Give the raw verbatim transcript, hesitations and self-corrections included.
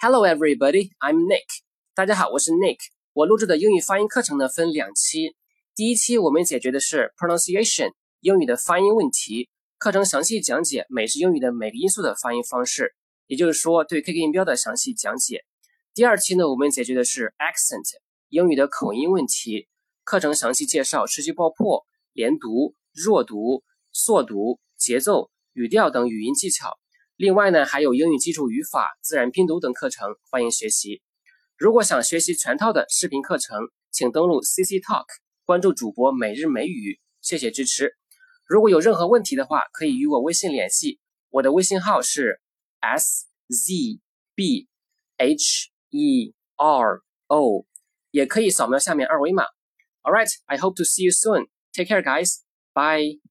Hello everybody, I'm Nick. 大家好，我是 Nick. 我录制的英语发音课程呢分两期。第一期我们解决的是 pronunciation 英语的发音问题，课程详细讲解美式英语的每个音素的发音方式，也就是说对 K K 音标的详细讲解。第二期呢，我们解决的是 accent 英语的口音问题，课程详细介绍失去爆破、连读、弱读、缩读、节奏、语调等语音技巧。另外呢，还有英语基础语法、自然拼读等课程，欢迎学习。如果想学习全套的视频课程，请登录 C C Talk， 关注主播每日美语，谢谢支持。如果有任何问题的话，可以与我微信联系，我的微信号是 S Z B H E R O， 也可以扫描下面二维码。Alright, I hope to see you soon. Take care, guys. Bye.